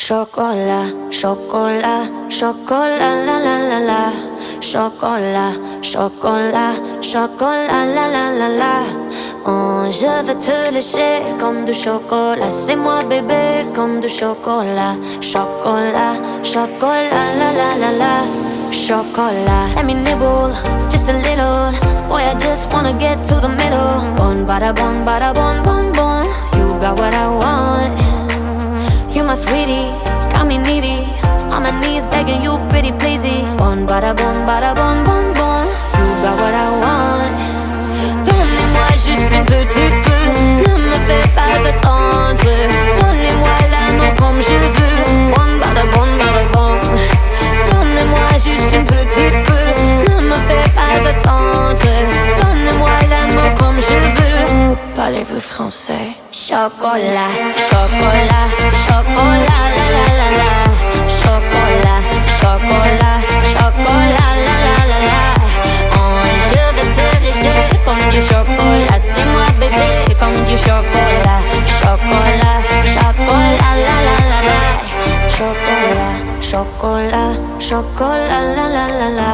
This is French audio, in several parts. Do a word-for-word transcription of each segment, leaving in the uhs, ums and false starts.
Chocolat, chocolat, chocolat, la la la la. Chocolat, chocolat, chocolat, la la la la. Oh, je veux te lécher comme du chocolat. C'est moi bébé comme du chocolat. Chocolat, chocolat, la la la la. Chocolat, let me nibble just a little. Boy, I just wanna get to the middle. Bon, bada, bon, bada, bon, bon, bon. You got what I want. You my sweetie, got me needy. On my knees begging you pretty pleasey. Bon, bada, bon, bada, bon, bon, bon. You got what I want. Donnez-moi juste un petit peu. Ne me fais pas attendre. Donnez-moi l'amour comme je veux. Bon, bada, bon, bada, bon. Donnez-moi juste un petit peu. Ne me fais pas attendre. Donnez-moi l'amour comme je veux. Parlez-vous français? Chocolat, chocolat, chocolat, la la la la. Chocolat, chocolat, chocolat, la la la la. Oh, je vais te lécher comme du chocolat. C'est moi bébé comme du chocolat. Chocolat, chocolat, la la la la. Chocolat, chocolat, chocolat, la la la la.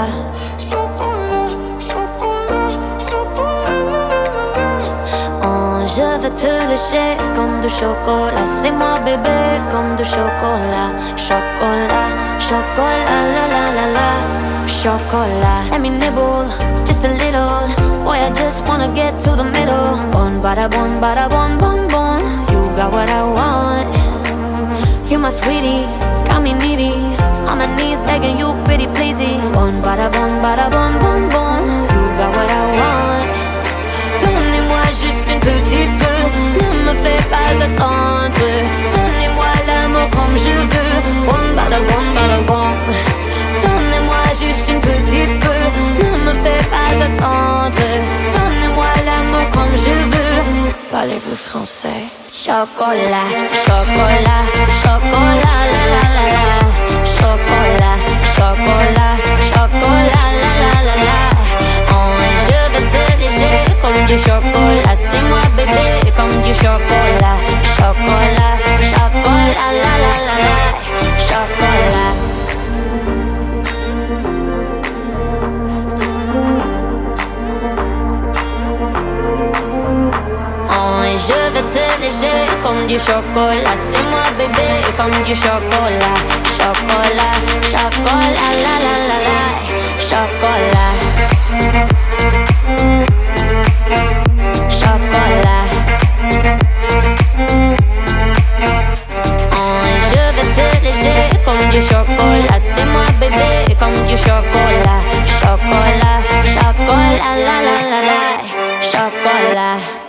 Je veux te lécher comme du chocolat. C'est moi bébé comme du chocolat. Chocolat, chocolat, la la la la. Chocolat, let me nibble just a little. Boy, I just wanna get to the middle. Bon, bada, bon, bada, bon, bon, bon. You got what I want. You my sweetie, got me needy. On my knees begging you pretty pleasey. Bon, bada, bon, bada, bon, bon, bon. You got what I want. Donnez-moi juste un petit peu, ne me fais pas attendre. Donnez-moi l'amour comme je veux. Bon, bada, bon, bada, bon. Donnez-moi juste un petit peu, ne me fais pas attendre. Donnez-moi l'amour comme je veux. Parlez-vous français? Chocolat, chocolat, chocolat, la la la la. Chocolat, chocolat, chocolat, la la la la. Oh, je veux te lécher comme du chocolat. C'est moi bébé comme du chocolat. Chocolat, chocolat, la la la la. Chocolat. Oh, je veux te lécher comme du chocolat. C'est moi bébé comme du chocolat. Chocolat, chocolat, la la la la. Chocolat. Chocolat. Oh, je veux te lécher comme du chocolat. C'est moi bébé comme du chocolat. Chocolat, chocolat, la la la la. Chocolat.